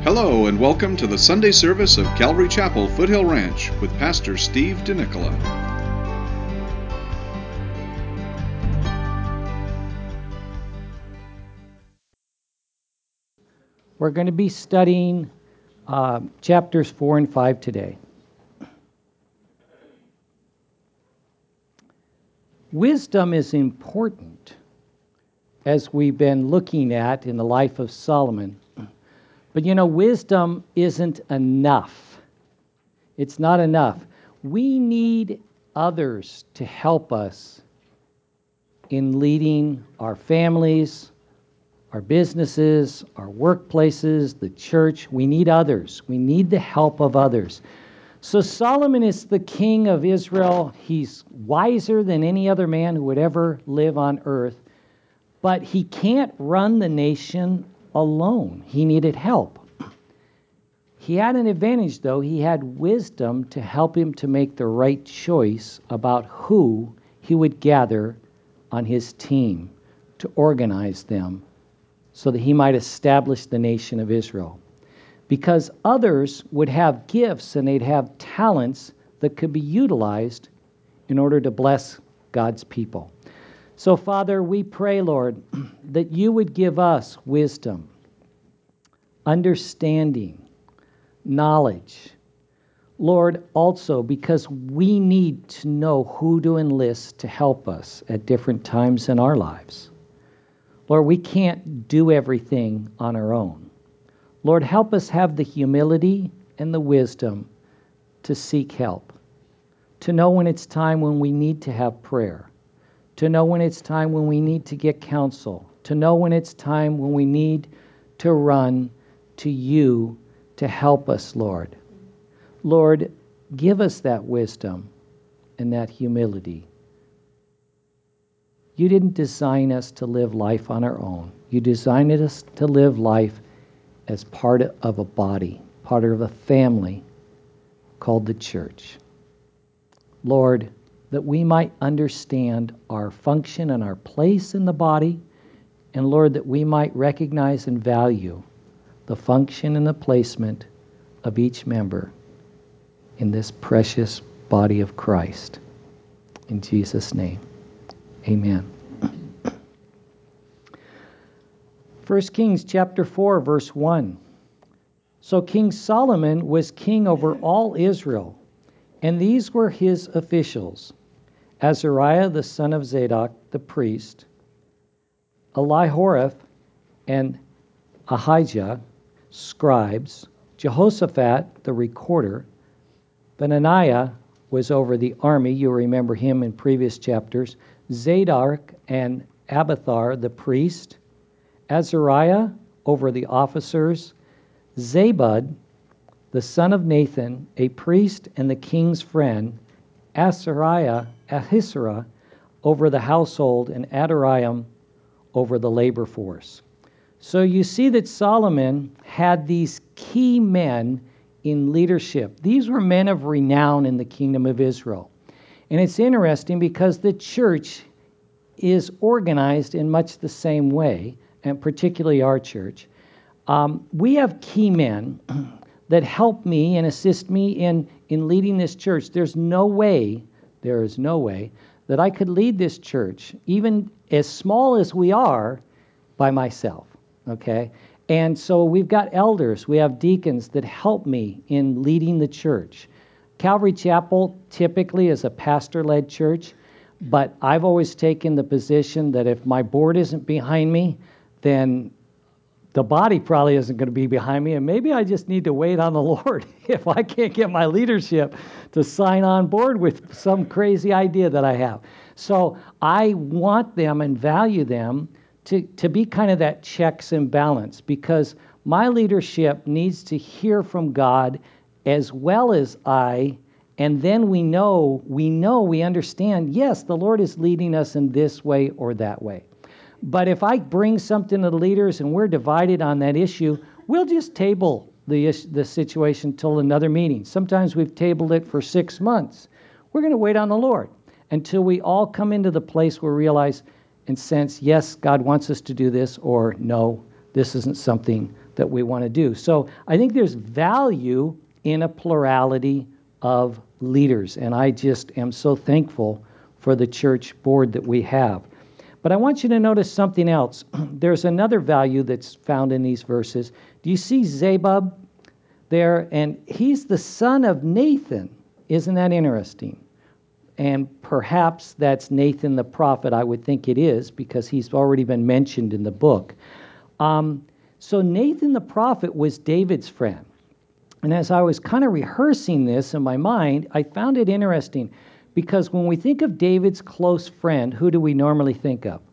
Hello and welcome to the Sunday service of Calvary Chapel, Foothill Ranch with Pastor Steve DeNicola. We're going to be studying chapters 4 and 5 today. Wisdom is important, as we've been looking at in the life of Solomon. But wisdom isn't enough. It's not enough. We need others to help us in leading our families, our businesses, our workplaces, the church. We need others. We need the help of others. So Solomon is the king of Israel. He's wiser than any other man who would ever live on earth. But he can't run the nation alone. He needed help. He had an advantage, though. He had wisdom to help him to make the right choice about who he would gather on his team to organize them so that he might establish the nation of Israel. Because others would have gifts and they'd have talents that could be utilized in order to bless God's people. So, Father, we pray, Lord, that you would give us wisdom, understanding, knowledge. Lord, also because we need to know who to enlist to help us at different times in our lives. Lord, we can't do everything on our own. Lord, help us have the humility and the wisdom to seek help, to know when it's time when we need to have prayer, to know when it's time when we need to get counsel, to know when it's time when we need to run to you to help us, Lord. Lord, give us that wisdom and that humility. You didn't design us to live life on our own. You designed us to live life as part of a body, part of a family called the church. Lord, that we might understand our function and our place in the body, and Lord, that we might recognize and value the function and the placement of each member in this precious body of Christ. In Jesus' name, amen. 1 Kings chapter 4, verse 1. So King Solomon was king over all Israel, and these were his officials: Azariah the son of Zadok the priest, Elihoreph and Ahijah scribes, Jehoshaphat the recorder, Benaniah was over the army, you remember him in previous chapters, Zadok and Abiathar the priest, Azariah over the officers, Zabud the son of Nathan, a priest and the king's friend, Ahisarah over the household, and Adoniram over the labor force. So you see that Solomon had these key men in leadership. These were men of renown in the kingdom of Israel. And it's interesting because the church is organized in much the same way, and particularly our church. We have key men that help me and assist me in leading this church. There is no way that I could lead this church, even as small as we are, by myself, okay? And so we've got elders, we have deacons that help me in leading the church. Calvary Chapel typically is a pastor-led church, but I've always taken the position that if my board isn't behind me, then the body probably isn't going to be behind me, and maybe I just need to wait on the Lord if I can't get my leadership to sign on board with some crazy idea that I have. So I want them and value them to be kind of that checks and balance, because my leadership needs to hear from God as well as I, and then we understand, yes, the Lord is leading us in this way or that way. But if I bring something to the leaders and we're divided on that issue, we'll just table the situation till another meeting. Sometimes we've tabled it for 6 months. We're going to wait on the Lord until we all come into the place where we realize and sense, yes, God wants us to do this, or no, this isn't something that we want to do. So I think there's value in a plurality of leaders, and I just am so thankful for the church board that we have. But I want you to notice something else. There's another value that's found in these verses. Do you see Zabub there? And he's the son of Nathan. Isn't that interesting? And perhaps that's Nathan the prophet. I would think it is, because he's already been mentioned in the book. So Nathan the prophet was David's friend. And as I was kind of rehearsing this in my mind, I found it interesting, because when we think of David's close friend, who do we normally think of?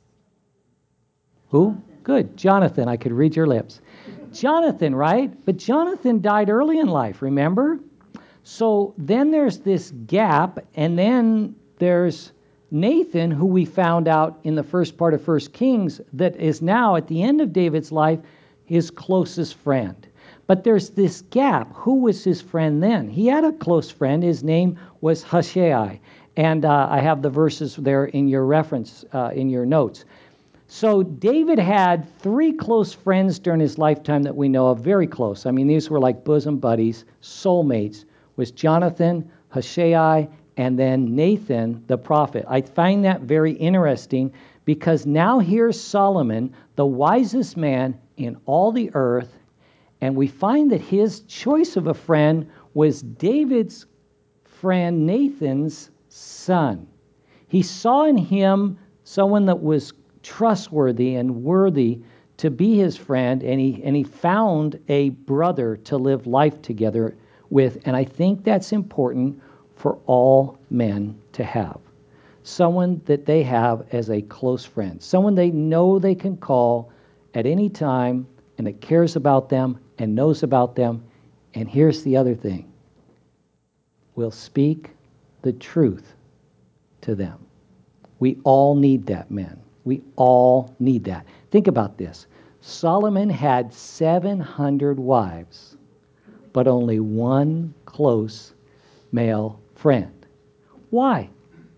Who? Good. Jonathan. I could read your lips. Jonathan, right? But Jonathan died early in life, remember? So then there's this gap, and then there's Nathan, who we found out in the first part of 1 Kings, that is now at the end of David's life, his closest friend. But there's this gap. Who was his friend then? He had a close friend. His name was Hushai. And I have the verses there in your reference, in your notes. So David had 3 close friends during his lifetime that we know of, very close. I mean, these were like bosom buddies, soulmates, was Jonathan, Hushai, and then Nathan the prophet. I find that very interesting, because now here's Solomon, the wisest man in all the earth, and we find that his choice of a friend was David's friend Nathan's son. He saw in him someone that was trustworthy and worthy to be his friend, and he found a brother to live life together with. And I think that's important for all men to have. Someone that they have as a close friend. Someone they know they can call at any time, and that cares about them and knows about them. And here's the other thing. Will speak the truth to them. We all need that, men. We all need that. Think about this. Solomon had 700 wives, but only one close male friend. Why?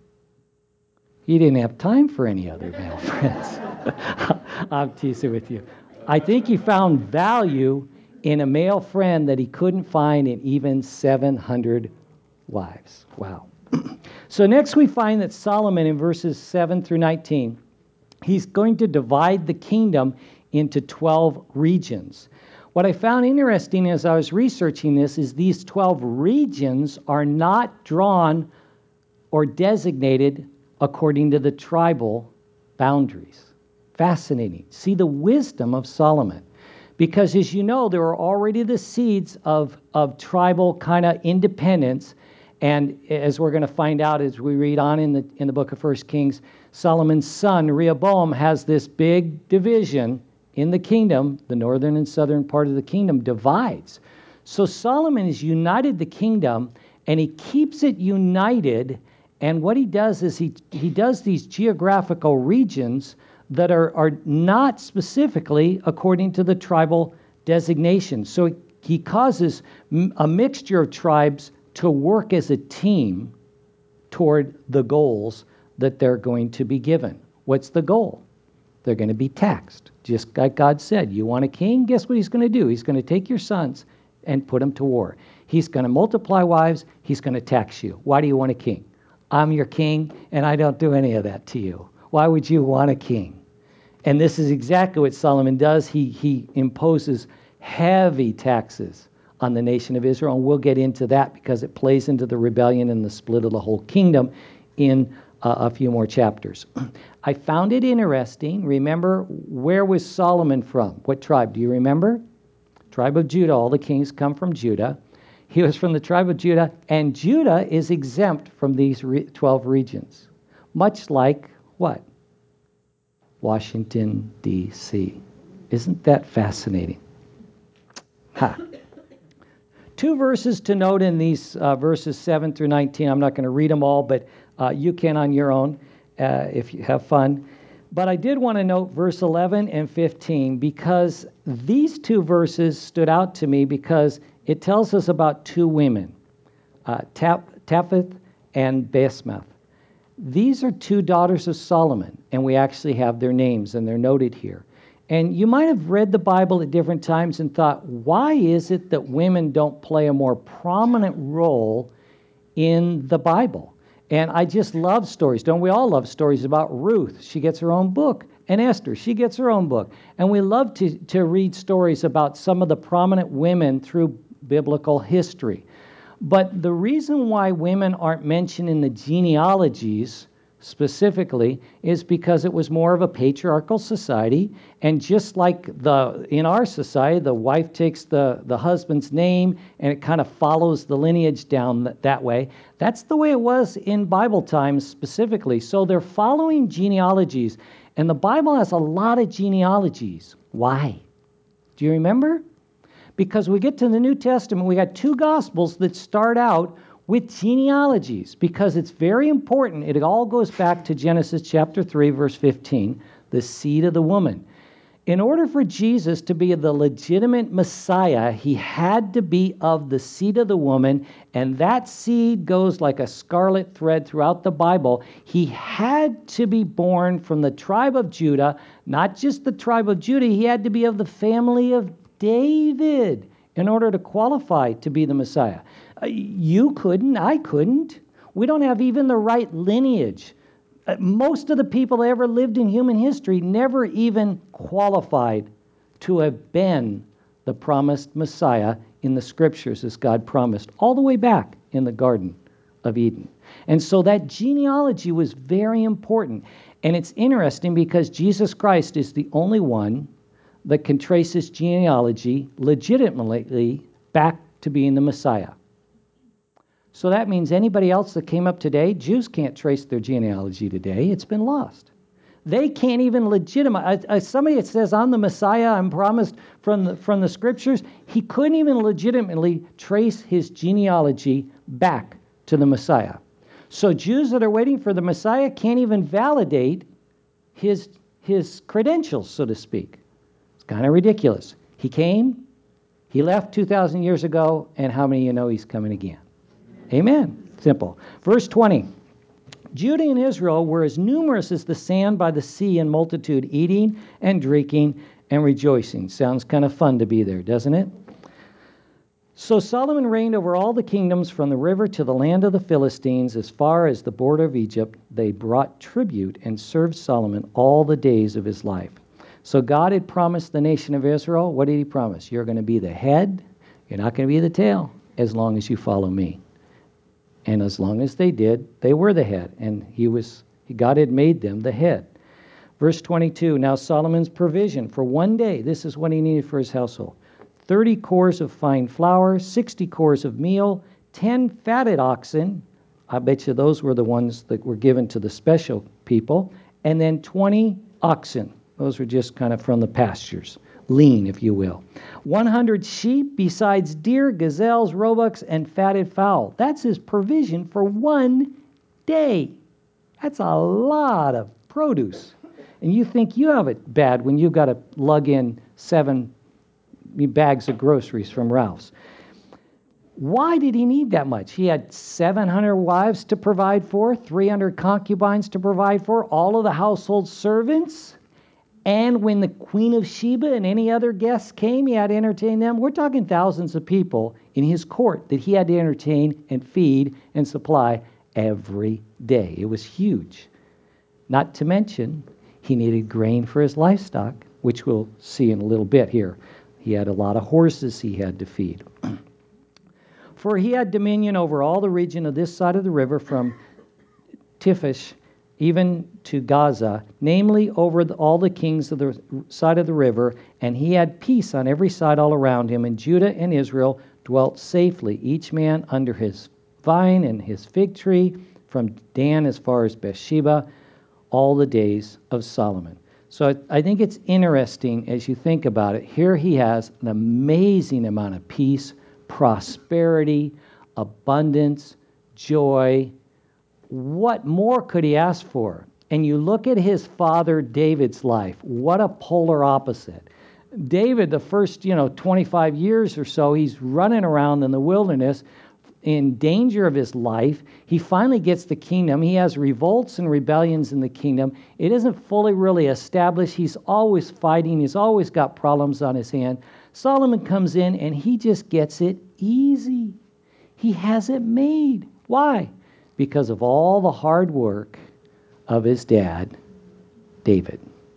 He didn't have time for any other male friends. I'm teasing with you. I think he found value in a male friend that he couldn't find in even 700 wives. Wow. So next we find that Solomon, in verses 7 through 19, he's going to divide the kingdom into 12 regions. What I found interesting as I was researching this is these 12 regions are not drawn or designated according to the tribal boundaries. Fascinating. See the wisdom of Solomon. Because as you know, there are already the seeds of tribal kind of independence. And as we're going to find out as we read on in the book of 1 Kings, Solomon's son, Rehoboam, has this big division in the kingdom. The northern and southern part of the kingdom divides. So Solomon has united the kingdom, and he keeps it united. And what he does is he does these geographical regions that are not specifically according to the tribal designation. So he causes a mixture of tribes to work as a team toward the goals that they're going to be given. What's the goal? They're going to be taxed. Just like God said, you want a king? Guess what he's going to do? He's going to take your sons and put them to war. He's going to multiply wives. He's going to tax you. Why do you want a king? I'm your king, and I don't do any of that to you. Why would you want a king? And this is exactly what Solomon does. He imposes heavy taxes on the nation of Israel, and we'll get into that because it plays into the rebellion and the split of the whole kingdom in a few more chapters. I found it interesting. Remember, where was Solomon from? What tribe? Do you remember? Tribe of Judah. All the kings come from Judah. He was from the tribe of Judah, and Judah is exempt from these 12 regions. Much like what? Washington, D.C. Isn't that fascinating? Ha. 2 verses to note in these verses 7 through 19. I'm not going to read them all, but you can on your own if you have fun. But I did want to note verse 11 and 15 because these 2 verses stood out to me because it tells us about 2 women, Taphath and Basemath. These are 2 daughters of Solomon, and we actually have their names, and they're noted here. And you might have read the Bible at different times and thought, why is it that women don't play a more prominent role in the Bible? And I just love stories. Don't we all love stories about Ruth? She gets her own book. And Esther, she gets her own book. And we love to read stories about some of the prominent women through biblical history. But the reason why women aren't mentioned in the genealogies specifically is because it was more of a patriarchal society, and just like in our society, the wife takes the husband's name and it kind of follows the lineage down that way. That's the way it was in Bible times specifically. So they're following genealogies, and the Bible has a lot of genealogies. Why? Do you remember? Because we get to the New Testament, we got 2 Gospels that start out with genealogies, because it's very important. It all goes back to Genesis chapter 3, verse 15, the seed of the woman. In order for Jesus to be the legitimate Messiah, he had to be of the seed of the woman, and that seed goes like a scarlet thread throughout the Bible. He had to be born from the tribe of Judah, not just the tribe of Judah, he had to be of the family of David in order to qualify to be the Messiah. You couldn't, I couldn't. We don't have even the right lineage. Most of the people that ever lived in human history never even qualified to have been the promised Messiah in the scriptures as God promised, all the way back in the Garden of Eden. And so that genealogy was very important. And it's interesting because Jesus Christ is the only one that can trace his genealogy legitimately back to being the Messiah. So that means anybody else that came up today, Jews can't trace their genealogy today. It's been lost. They can't even legitimize. Somebody that says, I'm the Messiah, I'm promised from the scriptures, he couldn't even legitimately trace his genealogy back to the Messiah. So Jews that are waiting for the Messiah can't even validate his credentials, so to speak. It's kind of ridiculous. He came, he left 2,000 years ago, and how many of you know he's coming again? Amen. Simple. Verse 20. Judah and Israel were as numerous as the sand by the sea in multitude, eating and drinking and rejoicing. Sounds kind of fun to be there, doesn't it? So Solomon reigned over all the kingdoms from the river to the land of the Philistines, as far as the border of Egypt. They brought tribute and served Solomon all the days of his life. So God had promised the nation of Israel. What did he promise? You're going to be the head. You're not going to be the tail as long as you follow me. And as long as they did, they were the head, and God had made them the head. Verse 22, now Solomon's provision for one day, this is what he needed for his household: 30 cores of fine flour, 60 cores of meal, 10 fatted oxen. I bet you those were the ones that were given to the special people. And then 20 oxen. Those were just kind of from the pastures. Lean, if you will. 100 sheep, besides deer, gazelles, roebucks, and fatted fowl. That's his provision for one day. That's a lot of produce. And you think you have it bad when you've got to lug in 7 bags of groceries from Ralph's. Why did he need that much? He had 700 wives to provide for, 300 concubines to provide for, all of the household servants. And when the Queen of Sheba and any other guests came, he had to entertain them. We're talking thousands of people in his court that he had to entertain and feed and supply every day. It was huge. Not to mention, he needed grain for his livestock, which we'll see in a little bit here. He had a lot of horses he had to feed. For he had dominion over all the region of this side of the river, from Tiffish even to Gaza, namely over all the kings of the side of the river, and he had peace on every side all around him, and Judah and Israel dwelt safely, each man under his vine and his fig tree, from Dan as far as Beersheba, all the days of Solomon. So I think it's interesting as you think about it. Here he has an amazing amount of peace, prosperity, abundance, joy. What more could he ask for? And you look at his father David's life. What a polar opposite. David, the first 25 years or so, he's running around in the wilderness, in danger of his life. He finally gets the kingdom. He has revolts and rebellions in the kingdom. It isn't fully really established. He's always fighting. He's always got problems on his hand. Solomon comes in and he just gets it easy. He has it made. Why? Because of all the hard work of his dad, David.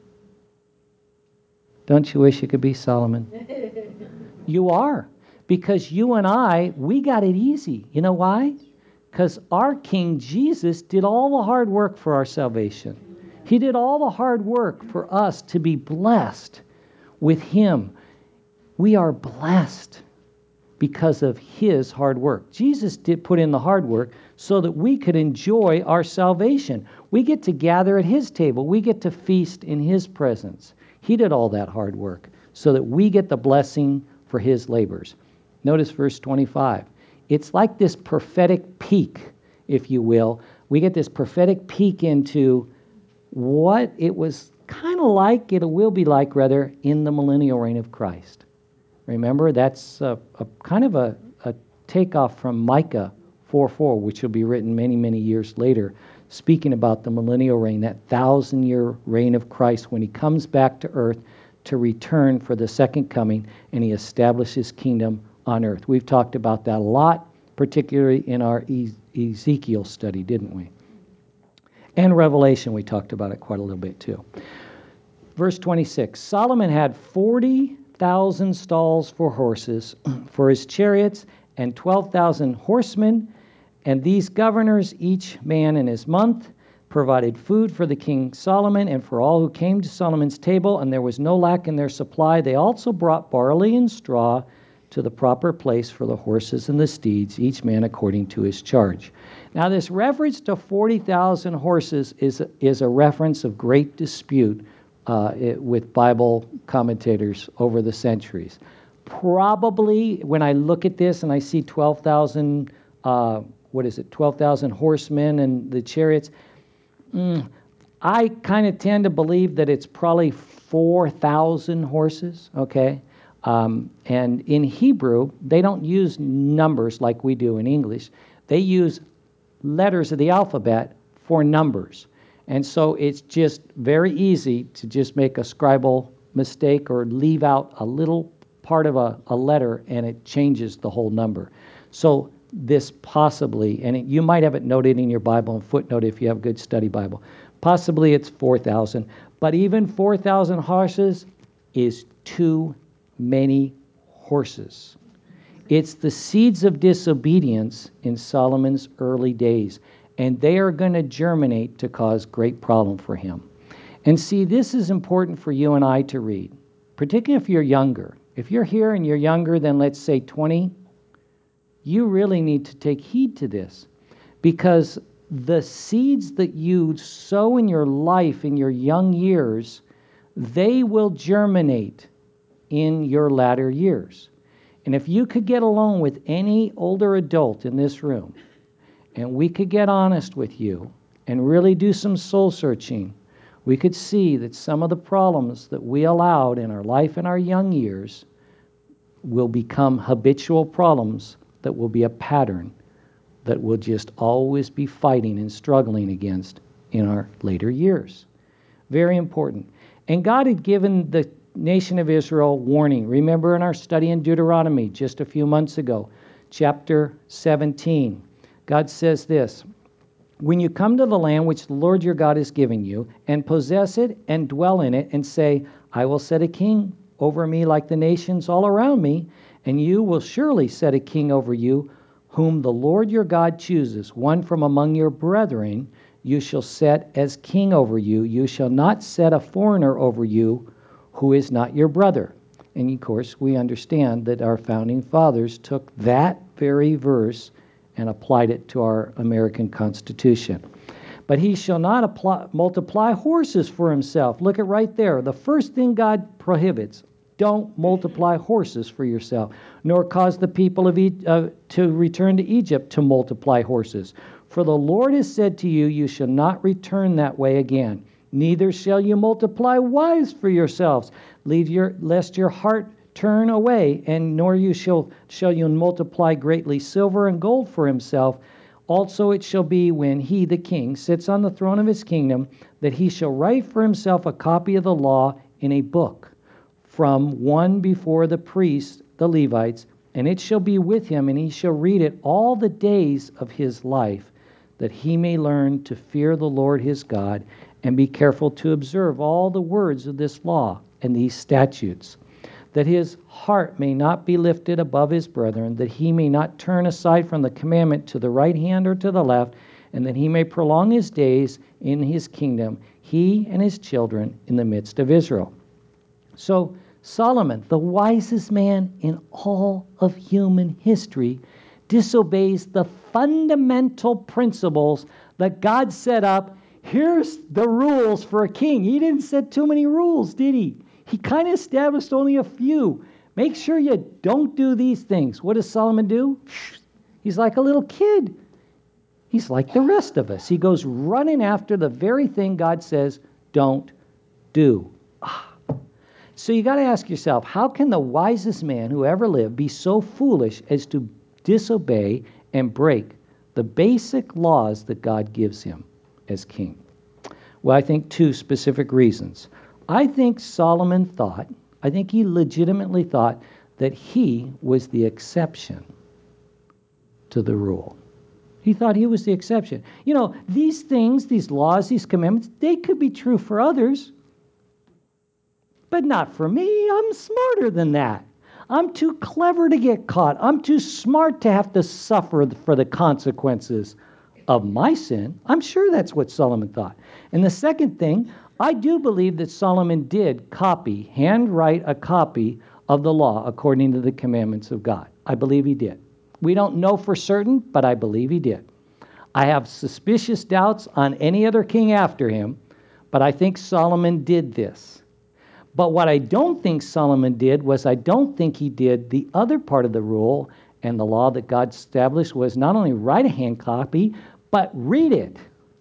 Don't you wish you could be Solomon? You are. Because you and I, we got it easy. You know why? Because our King Jesus did all the hard work for our salvation. He did all the hard work for us to be blessed with him. We are blessed because of his hard work. Jesus did put in the hard work so that we could enjoy our salvation. We get to gather at his table. We get to feast in his presence. He did all that hard work so that we get the blessing for his labors. Notice verse 25. It's like this prophetic peek, if you will. We get this prophetic peek into what it was kind of like, it will be like, rather, in the millennial reign of Christ. Remember, that's a kind of a takeoff from Micah 4:4, which will be written many, many years later, speaking about the millennial reign, that 1,000-year reign of Christ when he comes back to earth to return for the second coming, and he establishes his kingdom on earth. We've talked about that a lot, particularly in our Ezekiel study, didn't we? And Revelation, we talked about it quite a little bit too. Verse 26, Solomon had 40,000 stalls for horses, for his chariots, and 12,000 horsemen, and these governors, each man in his month, provided food for the king Solomon and for all who came to Solomon's table, and there was no lack in their supply. They also brought barley and straw to the proper place for the horses and the steeds, each man according to his charge. Now, this reference to 40,000 horses is a reference of great dispute with Bible commentators over the centuries. Probably, when I look at this and I see 12,000, 12,000 horsemen and the chariots, I kind of tend to believe that it's probably 4,000 horses, okay? And in Hebrew, they don't use numbers like we do in English. They use letters of the alphabet for numbers. And so it's just very easy to just make a scribal mistake or leave out a little part of a letter, and it changes the whole number. So this possibly, and you might have it noted in your Bible and footnote if you have a good study Bible, possibly it's 4,000. But even 4,000 horses is too many horses. It's the seeds of disobedience in Solomon's early days, and they are going to germinate to cause great problem for him. And see, this is important for you and I to read, particularly if you're younger. If you're here and you're younger than, let's say, 20, you really need to take heed to this, because the seeds that you sow in your life in your young years, they will germinate in your latter years. And if you could get along with any older adult in this room, and we could get honest with you and really do some soul searching, we could see that some of the problems that we allowed in our life in our young years will become habitual problems that will be a pattern that we'll just always be fighting and struggling against in our later years. Very important. And God had given the nation of Israel warning. Remember in our study in Deuteronomy just a few months ago, chapter 17, God says this, when you come to the land which the Lord your God is giving you, and possess it and dwell in it, and say, I will set a king over me like the nations all around me, and you will surely set a king over you, whom the Lord your God chooses, one from among your brethren, you shall set as king over you. You shall not set a foreigner over you who is not your brother. And of course, we understand that our founding fathers took that very verse and applied it to our American Constitution. But he shall not multiply horses for himself. Look at right there. The first thing God prohibits, don't multiply horses for yourself, nor cause the people of to return to Egypt to multiply horses. For the Lord has said to you, you shall not return that way again. Neither shall you multiply wives for yourselves, lest your heart turn away, and nor shall you multiply greatly silver and gold for himself. Also it shall be when he, the king, sits on the throne of his kingdom, that he shall write for himself a copy of the law in a book, from one before the priests, the Levites, and it shall be with him, and he shall read it all the days of his life, that he may learn to fear the Lord his God, and be careful to observe all the words of this law and these statutes, that his heart may not be lifted above his brethren, that he may not turn aside from the commandment to the right hand or to the left, and that he may prolong his days in his kingdom, he and his children in the midst of Israel. So Solomon, the wisest man in all of human history, disobeys the fundamental principles that God set up. Here's the rules for a king. He didn't set too many rules, did he? He kind of established only a few. Make sure you don't do these things. What does Solomon do? He's like a little kid. He's like the rest of us. He goes running after the very thing God says don't do. So you got to ask yourself, how can the wisest man who ever lived be so foolish as to disobey and break the basic laws that God gives him as king? Well, I think two specific reasons. I think Solomon thought, I think he legitimately thought that he was the exception to the rule. He thought he was the exception. You know, these things, these laws, these commandments, they could be true for others, but not for me. I'm smarter than that. I'm too clever to get caught. I'm too smart to have to suffer for the consequences of my sin. I'm sure that's what Solomon thought. And the second thing, I do believe that Solomon did handwrite a copy of the law according to the commandments of God. I believe he did. We don't know for certain, but I believe he did. I have suspicious doubts on any other king after him, but I think Solomon did this. But what I don't think Solomon did was I don't think he did the other part of the rule and the law that God established was not only write a hand copy, but read it.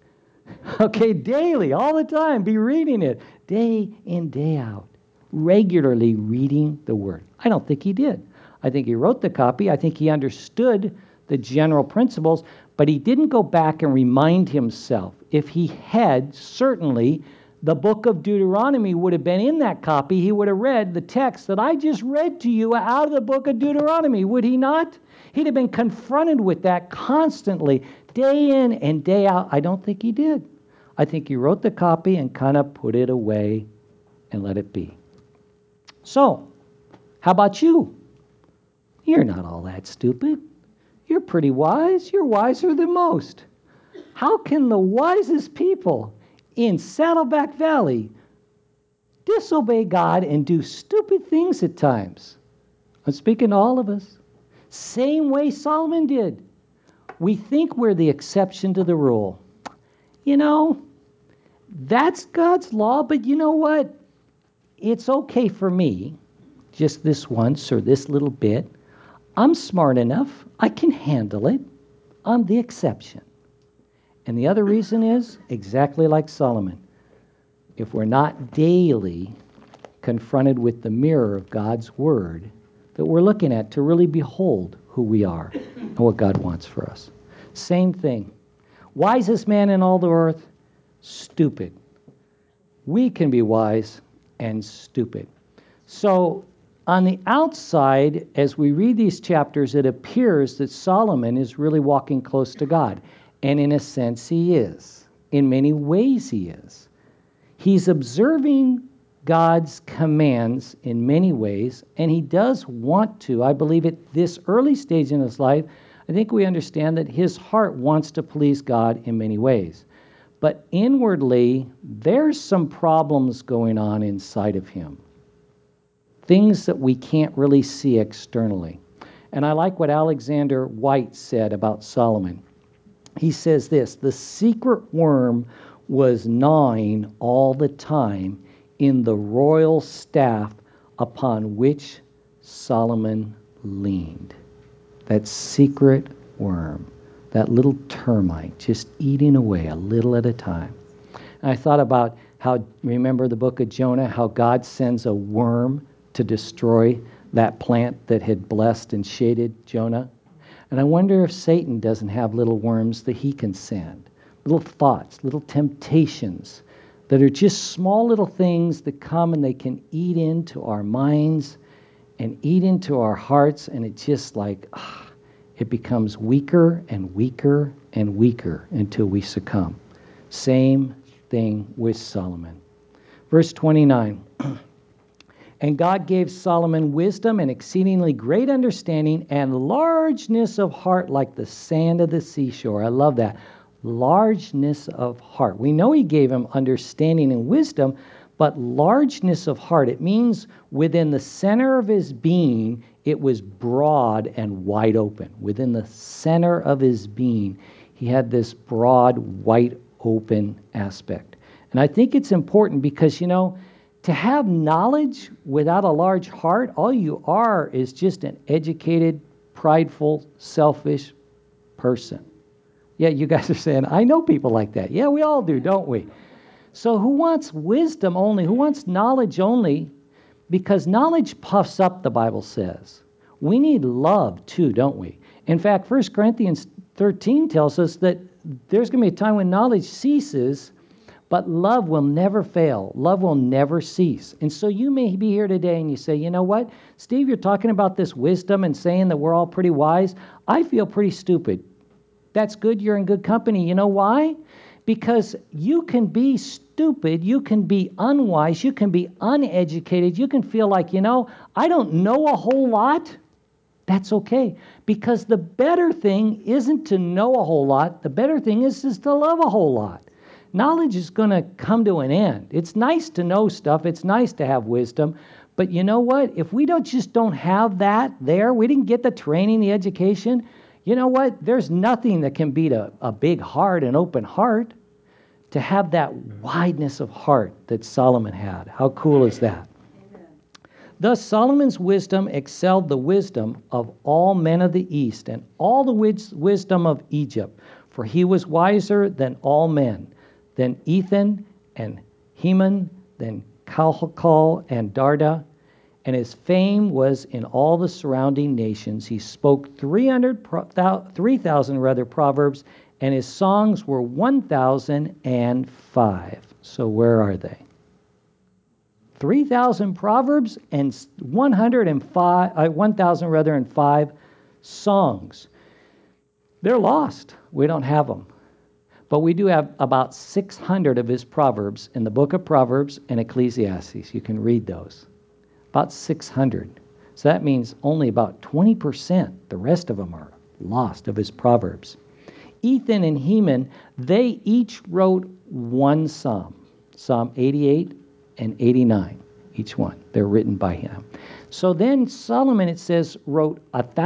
Okay, daily, all the time, be reading it, day in, day out, regularly reading the word. I don't think he did. I think he wrote the copy. I think he understood the general principles, but he didn't go back and remind himself. If he had, certainly, the book of Deuteronomy would have been in that copy. He would have read the text that I just read to you out of the book of Deuteronomy, would he not? He'd have been confronted with that constantly, day in and day out. I don't think he did. I think he wrote the copy and kind of put it away and let it be. So, how about you? You're not all that stupid. You're pretty wise. You're wiser than most. How can the wisest people in Saddleback Valley disobey God and do stupid things at times? I'm speaking to all of us. Same way Solomon did. We think we're the exception to the rule. You know, that's God's law, but you know what? It's okay for me, just this once or this little bit. I'm smart enough. I can handle it. I'm the exception. And the other reason is exactly like Solomon. If we're not daily confronted with the mirror of God's word that we're looking at to really behold who we are and what God wants for us. Same thing. Wisest man in all the earth, stupid. We can be wise and stupid. So on the outside, as we read these chapters, it appears that Solomon is really walking close to God. And in a sense, he is. In many ways, he is. He's observing God's commands in many ways, and he does want to. I believe at this early stage in his life, I think we understand that his heart wants to please God in many ways. But inwardly, there's some problems going on inside of him. Things that we can't really see externally. And I like what Alexander White said about Solomon. He says this, the secret worm was gnawing all the time in the royal staff upon which Solomon leaned. That secret worm, that little termite just eating away a little at a time. And I thought about how, remember the book of Jonah, how God sends a worm to destroy that plant that had blessed and shaded Jonah. And I wonder if Satan doesn't have little worms that he can send, little thoughts, little temptations that are just small little things that come and they can eat into our minds and eat into our hearts, and it just like, it becomes weaker and weaker and weaker until we succumb. Same thing with Solomon. Verse 29. And God gave Solomon wisdom and exceedingly great understanding and largeness of heart like the sand of the seashore. I love that. Largeness of heart. We know he gave him understanding and wisdom, but largeness of heart, it means within the center of his being, it was broad and wide open. Within the center of his being, he had this broad, wide open aspect. And I think it's important because, to have knowledge without a large heart, all you are is just an educated, prideful, selfish person. Yeah, you guys are saying, I know people like that. Yeah, we all do, don't we? So who wants wisdom only? Who wants knowledge only? Because knowledge puffs up, the Bible says. We need love too, don't we? In fact, 1 Corinthians 13 tells us that there's going to be a time when knowledge ceases, but love will never fail. Love will never cease. And so you may be here today and you say, you know what? Steve, you're talking about this wisdom and saying that we're all pretty wise. I feel pretty stupid. That's good. You're in good company. You know why? Because you can be stupid. You can be unwise. You can be uneducated. You can feel like, I don't know a whole lot. That's okay. Because the better thing isn't to know a whole lot. The better thing is to love a whole lot. Knowledge is going to come to an end. It's nice to know stuff. It's nice to have wisdom. But you know what? If we don't have that there, we didn't get the training, the education, you know what? There's nothing that can beat a big heart, an open heart, to have that wideness of heart that Solomon had. How cool is that? Amen. Thus Solomon's wisdom excelled the wisdom of all men of the East and all the wisdom of Egypt, for he was wiser than all men, than Ethan and Heman, than Calcol and Darda, and his fame was in all the surrounding nations. He spoke 3,000 proverbs, and his songs were 1,005. So where are they? 3,000 proverbs and 1,005 songs. They're lost. We don't have them. But we do have about 600 of his proverbs in the book of Proverbs and Ecclesiastes. You can read those. About 600. So that means only about 20%. The rest of them are lost of his proverbs. Ethan and Heman, they each wrote one psalm. Psalm 88 and 89, each one. They're written by him. So then Solomon, it says, wrote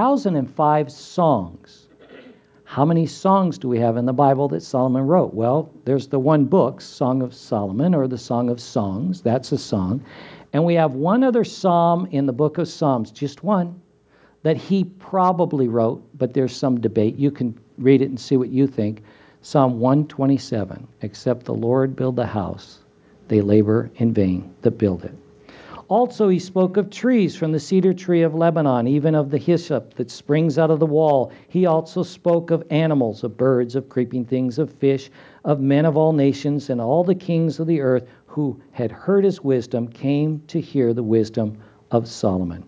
1,005 songs. How many songs do we have in the Bible that Solomon wrote? Well, there's the one book, Song of Solomon, or the Song of Songs. That's a song. And we have one other psalm in the book of Psalms, just one, that he probably wrote, but there's some debate. You can read it and see what you think. Psalm 127, except the Lord build the house, they labor in vain that build it. Also he spoke of trees, from the cedar tree of Lebanon, even of the hyssop that springs out of the wall. He also spoke of animals, of birds, of creeping things, of fish, of men of all nations, and all the kings of the earth who had heard his wisdom came to hear the wisdom of Solomon.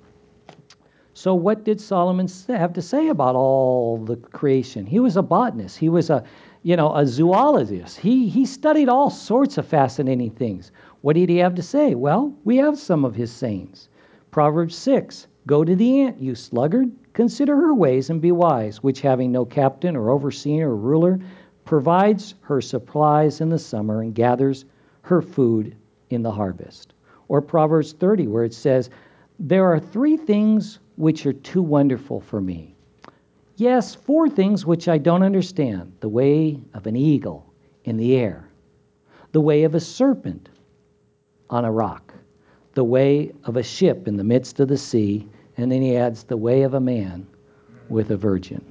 So what did Solomon have to say about all the creation? He was a botanist. He was a zoologist. He studied all sorts of fascinating things. What did he have to say? Well, we have some of his sayings. Proverbs 6, go to the ant, you sluggard, consider her ways and be wise, which having no captain or overseer or ruler, provides her supplies in the summer and gathers her food in the harvest. Or Proverbs 30, where it says, there are 3 things which are too wonderful for me. Yes, 4 things which I don't understand. The way of an eagle in the air, the way of a serpent on a rock, the way of a ship in the midst of the sea, and then he adds the way of a man with a virgin.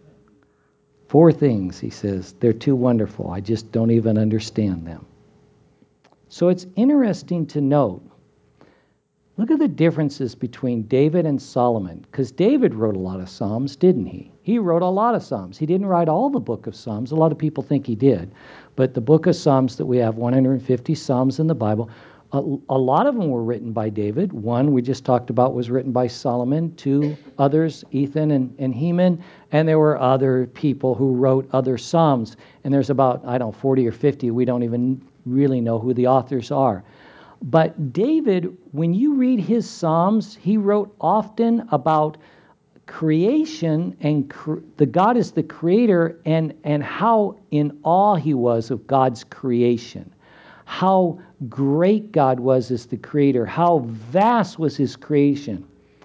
4 things, he says, they're too wonderful. I just don't even understand them. So it's interesting to note, Look at the differences between David and Solomon, because David wrote a lot of Psalms, didn't he? He wrote a lot of Psalms. He didn't write all the book of Psalms. A lot of people think he did. But the book of Psalms that we have, 150 Psalms in the Bible, a lot of them were written by David. One we just talked about was written by Solomon. Two others, Ethan and Heman. And there were other people who wrote other Psalms. And there's about, 40 or 50. We don't even really know who the authors are. But David, when you read his Psalms, he wrote often about creation and the God is the creator and how in awe he was of God's creation. How great God was as the creator. How vast was his creation.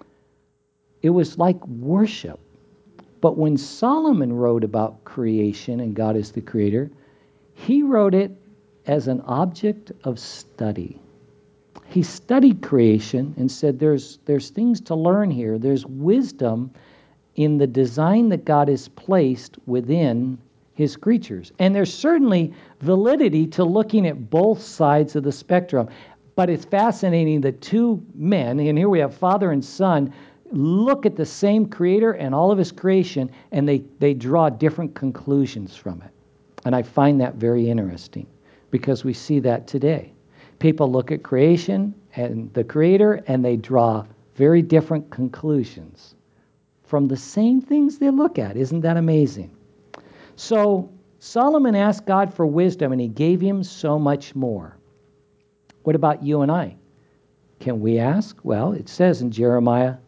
It was like worship. But when Solomon wrote about creation and God as the creator, he wrote it as an object of study. He studied creation and said there's things to learn here. There's wisdom in the design that God has placed within his creatures. And there's certainly validity to looking at both sides of the spectrum. But it's fascinating that two men, and here we have father and son, look at the same creator and all of his creation, and they draw different conclusions from it. And I find that very interesting because we see that today. People look at creation and the creator, and they draw very different conclusions from the same things they look at. Isn't that amazing? So Solomon asked God for wisdom, and he gave him so much more. What about you and I? Can we ask? Well, it says in Jeremiah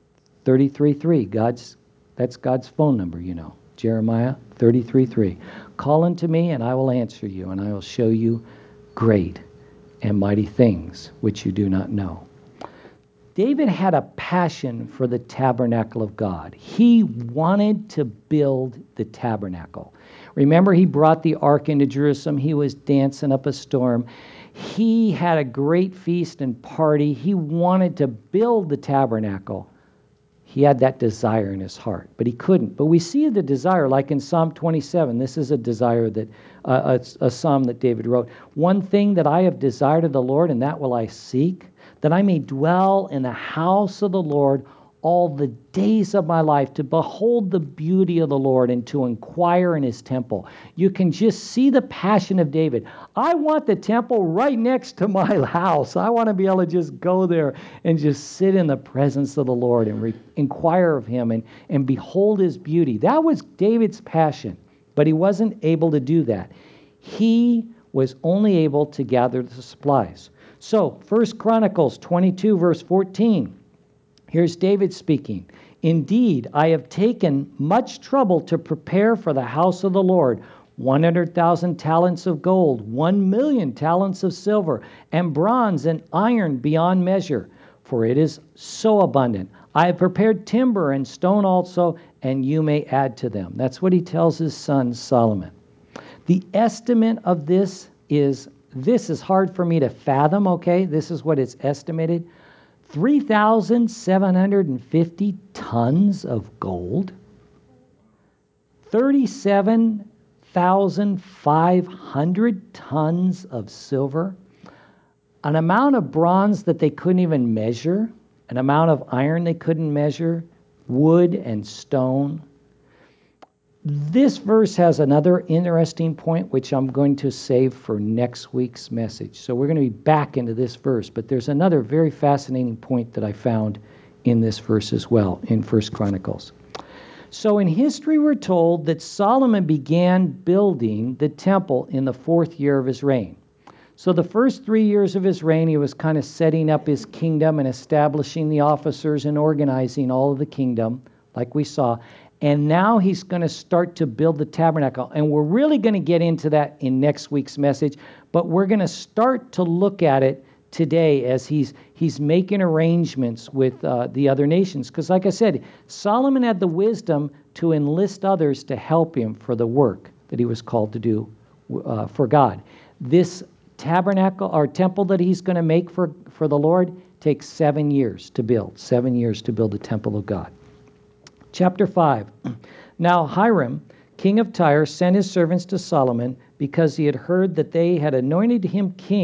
33:3, that's God's phone number, you know. Jeremiah 33:3. Call unto me, and I will answer you, and I will show you great and mighty things which you do not know. David had a passion for the tabernacle of God. He wanted to build the tabernacle. Remember, he brought the ark into Jerusalem. He was dancing up a storm. He had a great feast and party. He wanted to build the tabernacle. He had that desire in his heart, but he couldn't. But we see the desire, like in Psalm 27. This is a desire that, a psalm that David wrote. One thing that I have desired of the Lord, and that will I seek, that I may dwell in the house of the Lord all the days of my life, to behold the beauty of the Lord and to inquire in his temple. You can just see the passion of David. I want the temple right next to my house. I want to be able to just go there and just sit in the presence of the Lord and inquire of him and behold his beauty. That was David's passion, but he wasn't able to do that. He was only able to gather the supplies. So 1 Chronicles 22, verse 14. Here's David speaking. Indeed, I have taken much trouble to prepare for the house of the Lord 100,000 talents of gold, 1,000,000 talents of silver, and bronze and iron beyond measure, for it is so abundant. I have prepared timber and stone also, and you may add to them. That's what he tells his son Solomon. The estimate of this is hard for me to fathom, okay? This is what it's estimated. 3,750 tons of gold, 37,500 tons of silver, an amount of bronze that they couldn't even measure, an amount of iron they couldn't measure, wood and stone. This verse has another interesting point, which I'm going to save for next week's message. So we're going to be back into this verse, but there's another very fascinating point that I found in this verse as well, in 1 Chronicles. So in history, we're told that Solomon began building the temple in the 4th year of his reign. So the first 3 years of his reign, he was kind of setting up his kingdom and establishing the officers and organizing all of the kingdom, like we saw. And now he's going to start to build the tabernacle. And we're really going to get into that in next week's message. But we're going to start to look at it today as he's making arrangements with the other nations. Because like I said, Solomon had the wisdom to enlist others to help him for the work that he was called to do for God. This tabernacle or temple that he's going to make for the Lord takes 7 years to build. 7 years to build the temple of God. Chapter 5. Now Hiram, king of Tyre, sent his servants to Solomon because he had heard that they had anointed him king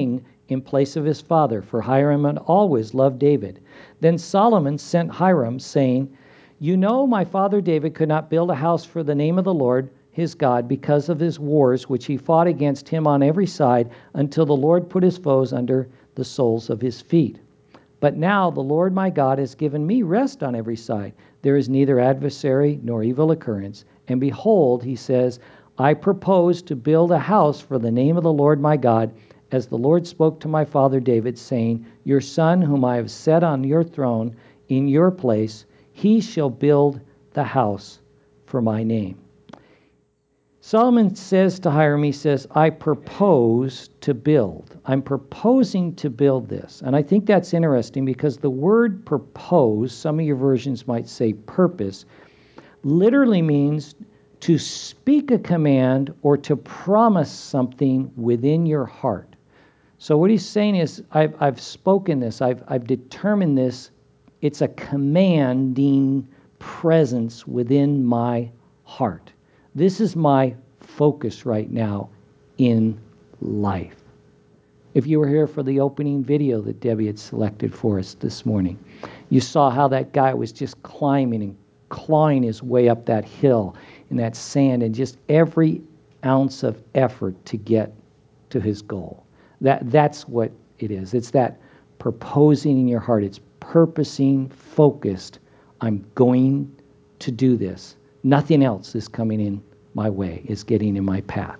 in place of his father, for Hiram had always loved David. Then Solomon sent Hiram, saying, You know my father David could not build a house for the name of the Lord his God because of his wars which he fought against him on every side, until the Lord put his foes under the soles of his feet. But now the Lord my God has given me rest on every side. There is neither adversary nor evil occurrence. And behold, he says, I propose to build a house for the name of the Lord my God, as the Lord spoke to my father David, saying, Your son, whom I have set on your throne in your place, he shall build the house for my name. Solomon says to Hiram, he says, I propose to build. I'm proposing to build this. And I think that's interesting because the word propose, some of your versions might say purpose, literally means to speak a command or to promise something within your heart. So what he's saying is, I've spoken this, I've determined this. It's a commanding presence within my heart. This is my focus right now in life. If you were here for the opening video that Debbie had selected for us this morning, you saw how that guy was just climbing and clawing his way up that hill in that sand, and just every ounce of effort to get to his goal. That's what it is. It's that proposing in your heart. It's purposing, focused. I'm going to do this. Nothing else is coming in my way, is getting in my path.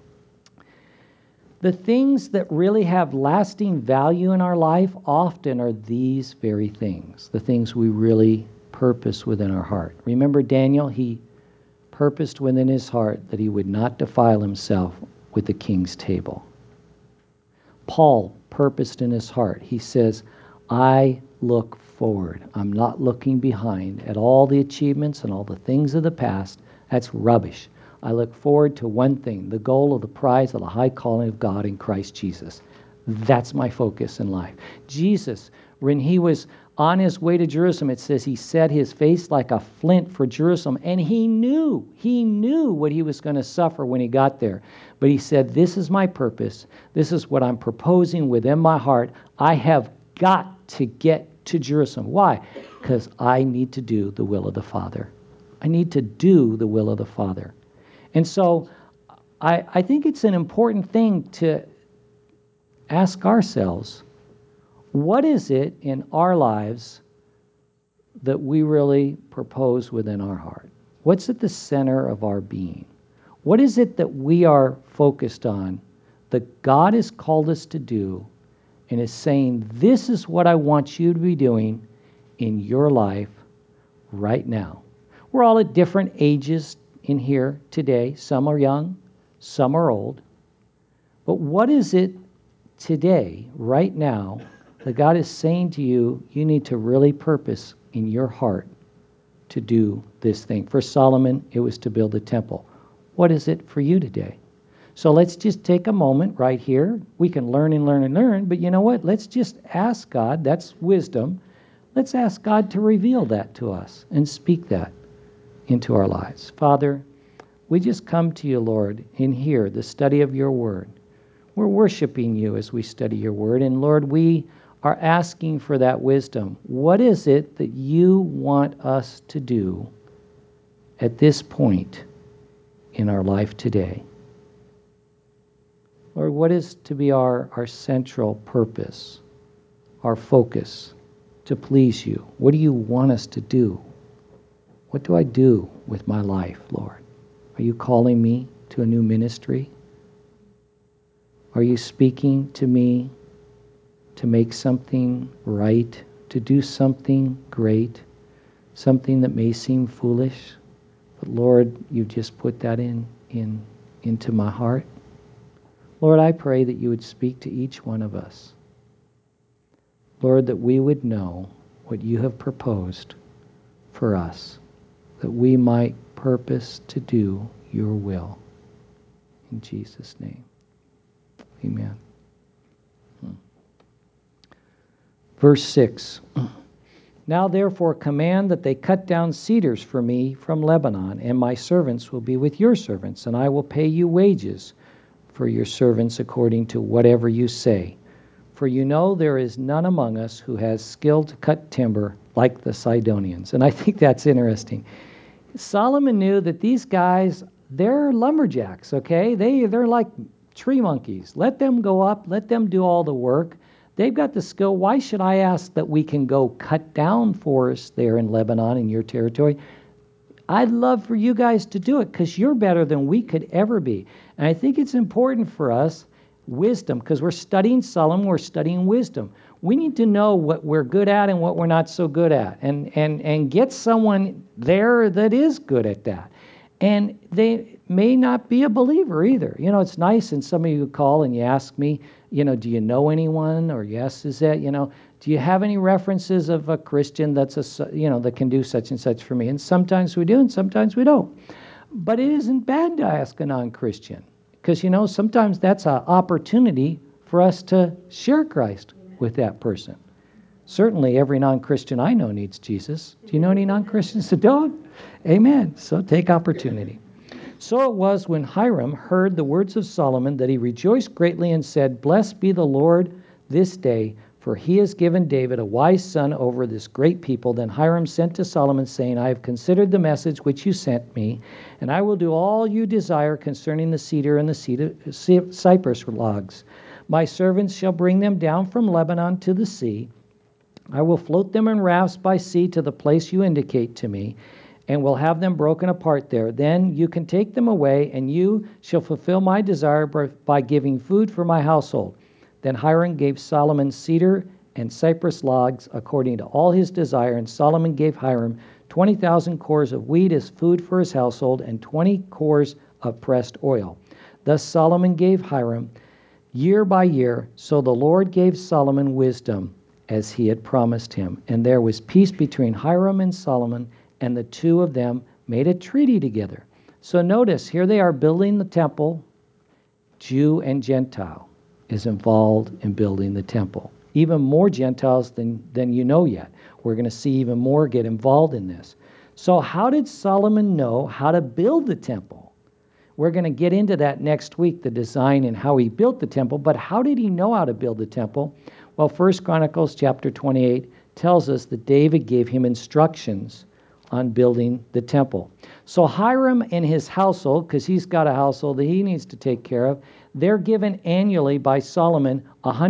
The things that really have lasting value in our life often are these very things, the things we really purpose within our heart. Remember Daniel? He purposed within his heart that he would not defile himself with the king's table. Paul purposed in his heart. He says, I look forward. I'm not looking behind at all the achievements and all the things of the past. That's rubbish. I look forward to one thing, the goal of the prize of the high calling of God in Christ Jesus. That's my focus in life. Jesus, when he was on his way to Jerusalem, it says he set his face like a flint for Jerusalem, and he knew what he was going to suffer when he got there. But he said, this is my purpose. This is what I'm proposing within my heart. I have got to get to Jerusalem. Why? Because I need to do the will of the Father. I need to do the will of the Father. And so I think it's an important thing to ask ourselves, what is it in our lives that we really propose within our heart? What's at the center of our being? What is it that we are focused on that God has called us to do and is saying, this is what I want you to be doing in your life right now? We're all at different ages in here today. Some are young, some are old. But what is it today, right now, that God is saying to you, you need to really purpose in your heart to do this thing? For Solomon, it was to build a temple. What is it for you today? So let's just take a moment right here. We can learn and learn and learn, but you know what? Let's just ask God. That's wisdom. Let's ask God to reveal that to us and speak that into our lives. Father, we just come to you, Lord, in here, the study of your word. We're worshiping you as we study your word. And Lord, we are asking for that wisdom. What is it that you want us to do at this point in our life today? Lord, what is to be our central purpose, our focus to please you? What do you want us to do? What do I do with my life, Lord? Are you calling me to a new ministry? Are you speaking to me to make something right, to do something great, something that may seem foolish? But Lord, you just put that into my heart. Lord, I pray that you would speak to each one of us. Lord, that we would know what you have proposed for us, that we might purpose to do your will. In Jesus' name, amen. Verse 6. Now therefore command that they cut down cedars for me from Lebanon, and my servants will be with your servants, and I will pay you wages for your servants according to whatever you say. For you know there is none among us who has skill to cut timber like the Sidonians. And I think that's interesting. Solomon knew that these guys, they're lumberjacks, okay? They're like tree monkeys. Let them go up. Let them do all the work. They've got the skill. Why should I ask that we can go cut down forests there in Lebanon, in your territory? I'd love for you guys to do it because you're better than we could ever be. And I think it's important for us, wisdom, because we're studying Solomon, we're studying wisdom. We need to know what we're good at and what we're not so good at, and get someone there that is good at that. And they may not be a believer either. You know, it's nice, and some of you call and you ask me, you know, do you know anyone? Or yes, is that, you know, do you have any references of a Christian that's that can do such and such for me? And sometimes we do, and sometimes we don't. But it isn't bad to ask a non-Christian, because, you know, sometimes that's an opportunity for us to share Christ with that person. Certainly every non-Christian I know needs Jesus. Do you know any non-Christians that don't? Amen. So take opportunity. So it was when Hiram heard the words of Solomon that he rejoiced greatly and said, Blessed be the Lord this day, for he has given David a wise son over this great people. Then Hiram sent to Solomon, saying, I have considered the message which you sent me, and I will do all you desire concerning the cedar and the cypress logs. My servants shall bring them down from Lebanon to the sea. I will float them in rafts by sea to the place you indicate to me, and will have them broken apart there. Then you can take them away, and you shall fulfill my desire by giving food for my household. Then Hiram gave Solomon cedar and cypress logs according to all his desire, and Solomon gave Hiram 20,000 cores of wheat as food for his household, and 20 cores of pressed oil. Thus Solomon gave Hiram year by year. So the Lord gave Solomon wisdom as he had promised him. And there was peace between Hiram and Solomon, and the two of them made a treaty together. So notice, here they are building the temple. Jew and Gentile is involved in building the temple. Even more Gentiles than you know yet. We're going to see even more get involved in this. So how did Solomon know how to build the temple? We're going to get into that next week, the design and how he built the temple. But how did he know how to build the temple? Well, 1 Chronicles chapter 28 tells us that David gave him instructions on building the temple. So Hiram and his household, because he's got a household that he needs to take care of, they're given annually by Solomon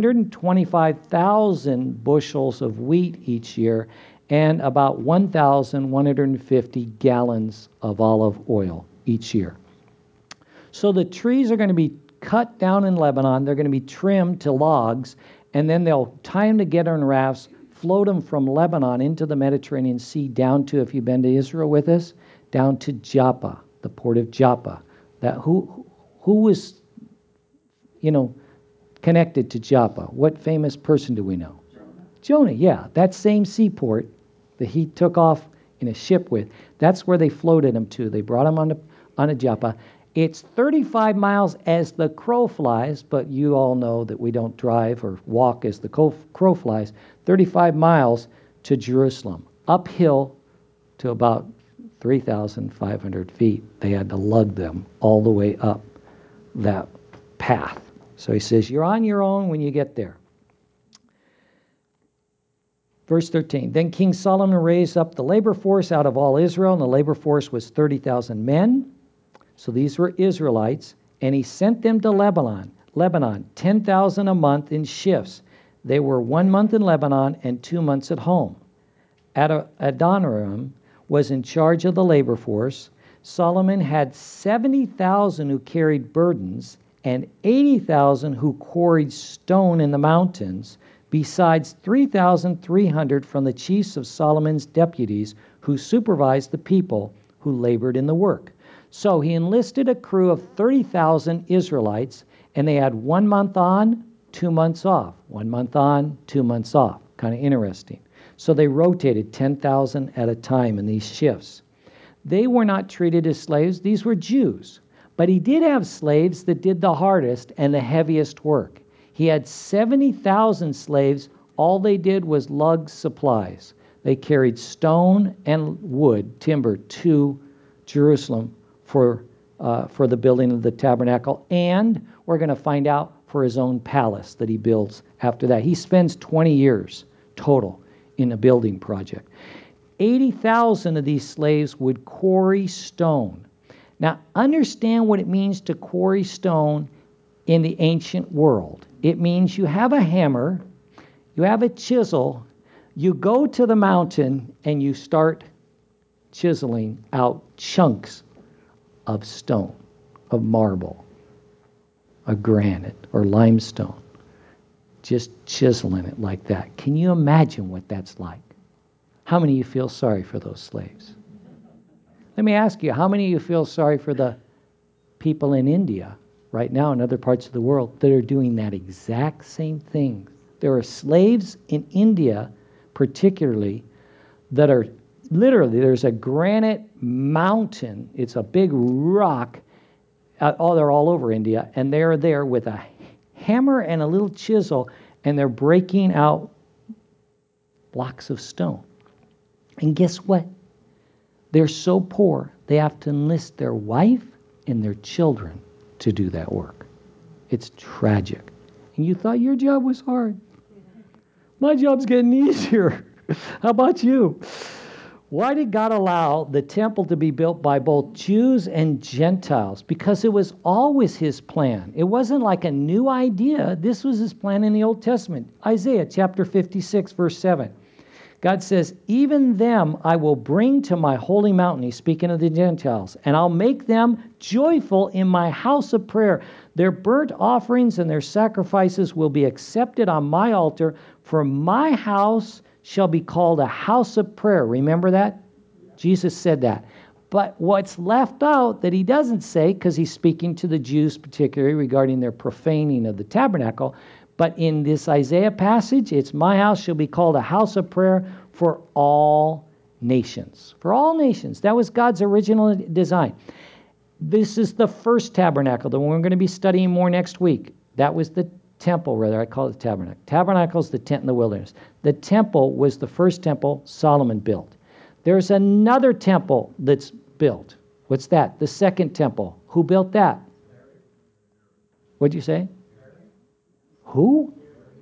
125,000 bushels of wheat each year and about 1,150 gallons of olive oil each year. So the trees are going to be cut down in Lebanon. They're going to be trimmed to logs, and then they'll tie them together in rafts, float them from Lebanon into the Mediterranean Sea down to, if you've been to Israel with us, down to Joppa, the port of Joppa. That who was, connected to Joppa? What famous person do we know? Jonah, yeah. That same seaport that he took off in a ship with, that's where they floated him to. They brought him onto Joppa. It's 35 miles as the crow flies, but you all know that we don't drive or walk as the crow flies. 35 miles to Jerusalem, uphill to about 3,500 feet. They had to lug them all the way up that path. So he says, you're on your own when you get there. Verse 13, then King Solomon raised up the labor force out of all Israel, and the labor force was 30,000 men. So these were Israelites, and he sent them to Lebanon, 10,000 a month in shifts. They were 1 month in Lebanon and 2 months at home. Adoniram was in charge of the labor force. Solomon had 70,000 who carried burdens and 80,000 who quarried stone in the mountains, besides 3,300 from the chiefs of Solomon's deputies who supervised the people who labored in the work. So he enlisted a crew of 30,000 Israelites, and they had 1 month on, 2 months off. 1 month on, 2 months off. Kind of interesting. So they rotated 10,000 at a time in these shifts. They were not treated as slaves. These were Jews. But he did have slaves that did the hardest and the heaviest work. He had 70,000 slaves. All they did was lug supplies. They carried stone and wood, timber, to Jerusalem for the building of the tabernacle, and we're going to find out for his own palace that he builds after that. He spends 20 years total in a building project. 80,000 of these slaves would quarry stone. Now, understand what it means to quarry stone in the ancient world. It means you have a hammer, you have a chisel, you go to the mountain and you start chiseling out chunks of stone, of marble, of granite, or limestone. Just chiseling it like that. Can you imagine what that's like? How many of you feel sorry for those slaves? Let me ask you, how many of you feel sorry for the people in India right now and other parts of the world that are doing that exact same thing? There are slaves in India, particularly, that are literally, there's a granite mountain. It's a big rock. They're all over India, and they're there with a hammer and a little chisel, and they're breaking out blocks of stone. And guess what? They're so poor, they have to enlist their wife and their children to do that work. It's tragic. And you thought your job was hard. My job's getting easier. How about you? Why did God allow the temple to be built by both Jews and Gentiles? Because it was always his plan. It wasn't like a new idea. This was his plan in the Old Testament. Isaiah chapter 56, verse 7. God says, even them I will bring to my holy mountain. He's speaking of the Gentiles. And I'll make them joyful in my house of prayer. Their burnt offerings and their sacrifices will be accepted on my altar. For my house shall be called a house of prayer. Remember that? Jesus said that. But what's left out that he doesn't say, because he's speaking to the Jews particularly regarding their profaning of the tabernacle, but in this Isaiah passage, it's my house shall be called a house of prayer for all nations. For all nations. That was God's original design. This is the first tabernacle, the one we're going to be studying more next week. That was the temple, rather. I call it the tabernacle. Tabernacle is the tent in the wilderness. The temple was the first temple Solomon built. There's another temple that's built. What's that? The second temple. Who built that? What'd you say? Who?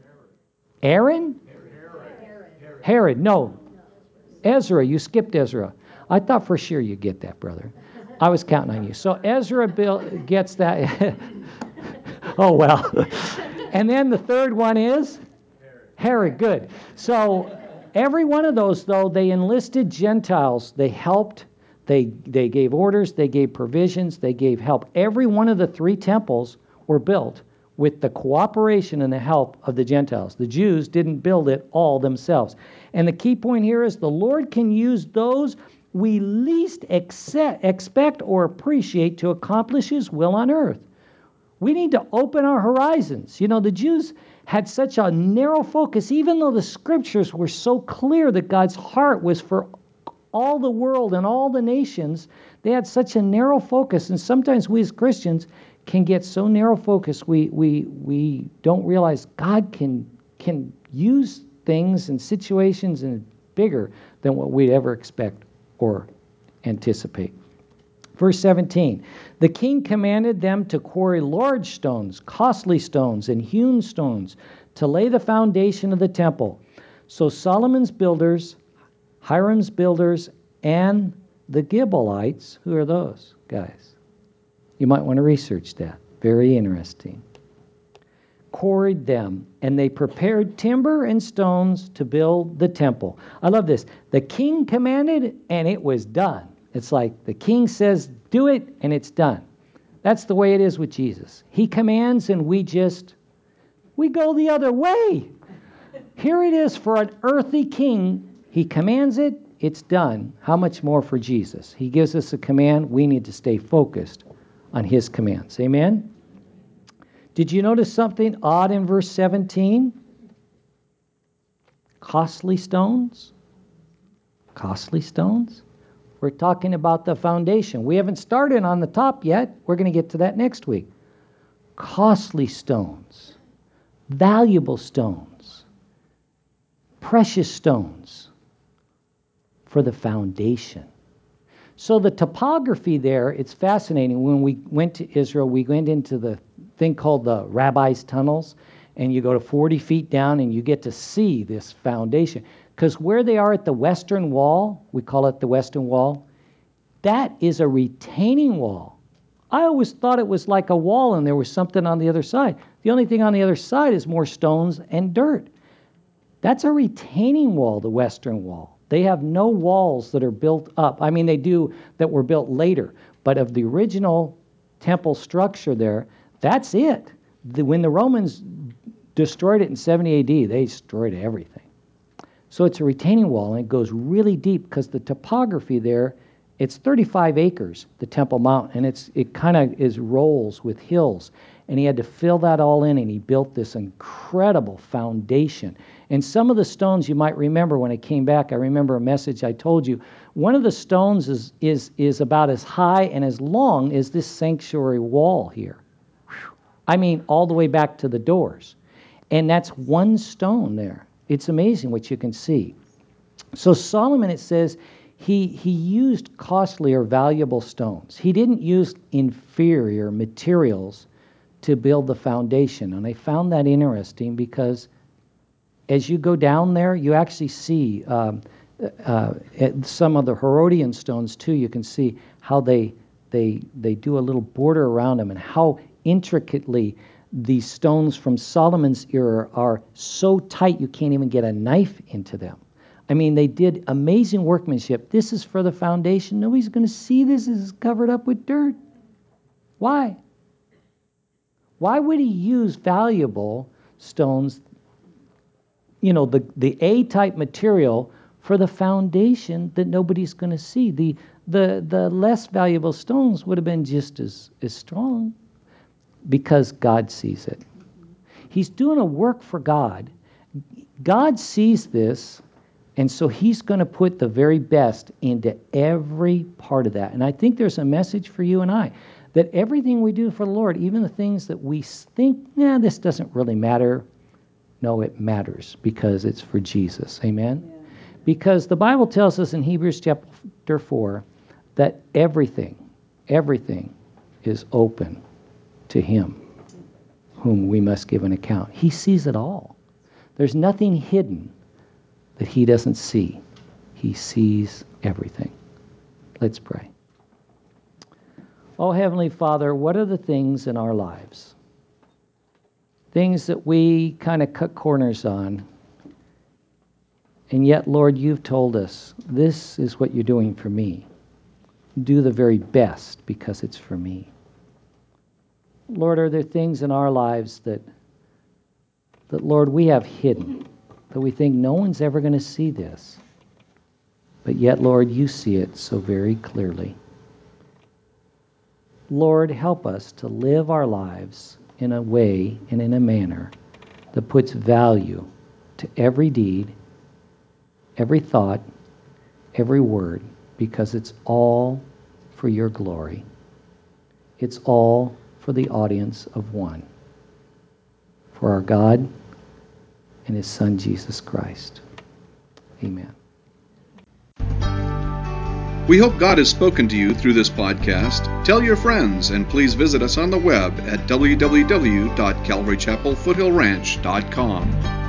Aaron? Herod. No. Ezra. You skipped Ezra. I thought for sure you'd get that, brother. I was counting on you. So Ezra gets that. Oh, well. And then the third one is? Herod. Good. So every one of those, though, they enlisted Gentiles. They helped. They gave orders. They gave provisions. They gave help. Every one of the three temples were built with the cooperation and the help of the Gentiles. The Jews didn't build it all themselves. And the key point here is the Lord can use those we least expect or appreciate to accomplish his will on earth. We need to open our horizons. You know, the Jews had such a narrow focus, even though the scriptures were so clear that God's heart was for all the world and all the nations. They had such a narrow focus, and sometimes we as Christians can get so narrow focused we don't realize God can use things and situations and bigger than what we'd ever expect or anticipate. Verse 17, the king commanded them to quarry large stones, costly stones, and hewn stones to lay the foundation of the temple. So Solomon's builders, Hiram's builders, and the Gibeonites, who are those guys? You might want to research that. Very interesting. Quarried them, and they prepared timber and stones to build the temple. I love this. The king commanded, and it was done. It's like the king says, do it, and it's done. That's the way it is with Jesus. He commands, and we go the other way. Here it is for an earthly king. He commands it, it's done. How much more for Jesus? He gives us a command. We need to stay focused on his commands. Amen? Did you notice something odd in verse 17? Costly stones? Costly stones? We're talking about the foundation. We haven't started on the top yet. We're going to get to that next week. Costly stones. Valuable stones. Precious stones for the foundation. So the topography there, it's fascinating. When we went to Israel, we went into the thing called the Rabbi's Tunnels, and you go to 40 feet down and you get to see this foundation. Because where they are at the Western Wall, we call it the Western Wall, that is a retaining wall. I always thought it was like a wall and there was something on the other side. The only thing on the other side is more stones and dirt. That's a retaining wall, the Western Wall. They have no walls that are built up. I mean, they do that were built later. But of the original temple structure there, that's it. When the Romans destroyed it in 70 AD, they destroyed everything. So it's a retaining wall, and it goes really deep because the topography there, it's 35 acres, the Temple Mount, and it kind of rolls with hills. And he had to fill that all in, and he built this incredible foundation. And some of the stones you might remember when I came back, I remember a message I told you. One of the stones is about as high and as long as this sanctuary wall here. I mean, all the way back to the doors. And that's one stone there. It's amazing what you can see. So Solomon, it says, he used costly or valuable stones. He didn't use inferior materials to build the foundation. And I found that interesting because as you go down there, you actually see some of the Herodian stones too. You can see how they do a little border around them and how intricately these stones from Solomon's era are so tight you can't even get a knife into them. I mean, they did amazing workmanship. This is for the foundation. Nobody's going to see this. This is covered up with dirt. Why? Why would he use valuable stones, the A-type material for the foundation that nobody's going to see? The less valuable stones would have been just as strong because God sees it. He's doing a work for God. God sees this, and so he's going to put the very best into every part of that. And I think there's a message for you and I, that everything we do for the Lord, even the things that we think, this doesn't really matter. No, it matters because it's for Jesus. Amen? Yeah. Because the Bible tells us in Hebrews chapter 4 that everything is open to him whom we must give an account. He sees it all. There's nothing hidden that he doesn't see. He sees everything. Let's pray. Oh, Heavenly Father, what are the things in our lives? Things that we kind of cut corners on. And yet, Lord, you've told us, this is what you're doing for me. Do the very best because it's for me. Lord, are there things in our lives that Lord, we have hidden, that we think no one's ever going to see this? But yet, Lord, you see it so very clearly. Lord, help us to live our lives in a way and in a manner that puts value to every deed, every thought, every word, because it's all for your glory. It's all for the audience of one, for our God and his Son, Jesus Christ. Amen. We hope God has spoken to you through this podcast. Tell your friends, and please visit us on the web at www.calvarychapelfoothillranch.com.